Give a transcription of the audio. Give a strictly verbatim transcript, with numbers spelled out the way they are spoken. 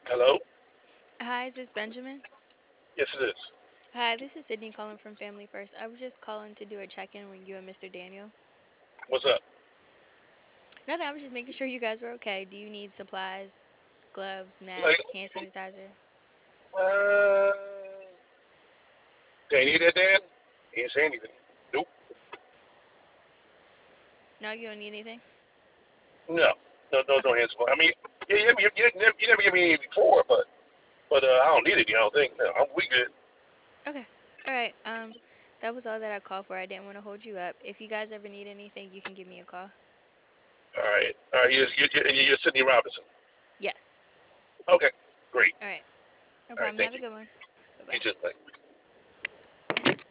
Hello? Hi, is this Benjamin? Yes, it is. Hi, this is Sydney calling from Family First. I was just calling to do a check-in with you and mister Daniel. What's up? Nothing, I was just making sure you guys were okay. Do you need supplies, gloves, Like, masks, hand sanitizer? uh, did I need that, Dan? He didn't say anything. Nope. No, you don't need anything? No. No, no, no Okay. hands. I mean, yeah, you, never, you, you, never, you never gave me any before, but but uh, I don't need it. You don't think? No, I'm, we good. Okay. All right. Um, that was all that I called for. I didn't want to hold you up. If you guys ever need anything, you can give me a call. All right. All right. You're, you're, you're you're Sydney Robinson. Yes. Okay. Great. All right. No All right. problem. Thank Have a you. good one. You Bye-bye. just like.